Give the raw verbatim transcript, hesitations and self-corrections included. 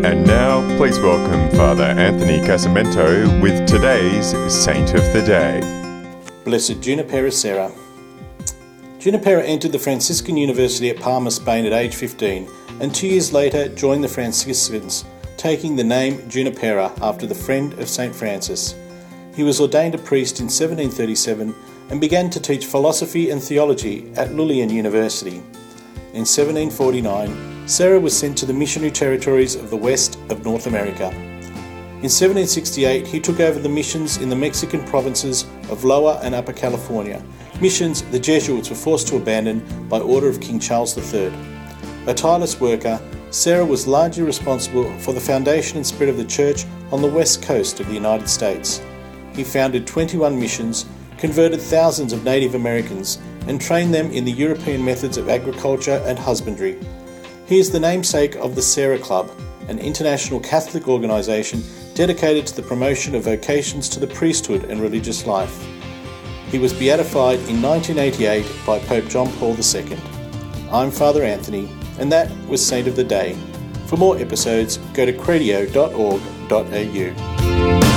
And now, please welcome Father Anthony Casamento with today's Saint of the Day. Blessed Junipera Serra. Junipera entered the Franciscan University at Palma, Spain at age fifteen, and two years later joined the Franciscans, taking the name Junipera after the friend of Saint Francis. He was ordained a priest in seventeen thirty-seven and began to teach philosophy and theology at Lullian University. In seventeen forty-nine, Serra was sent to the missionary territories of the west of North America. In seventeen sixty-eight, he took over the missions in the Mexican provinces of Lower and Upper California, missions the Jesuits were forced to abandon by order of King Charles the Third. A tireless worker, Serra was largely responsible for the foundation and spread of the church on the west coast of the United States. He founded twenty-one missions, converted thousands of Native Americans, and trained them in the European methods of agriculture and husbandry. He is the namesake of the Serra Club, an international Catholic organisation dedicated to the promotion of vocations to the priesthood and religious life. He was beatified in nineteen eighty-eight by Pope John Paul the Second. I'm Father Anthony, and that was Saint of the Day. For more episodes, go to cradio dot org dot a u.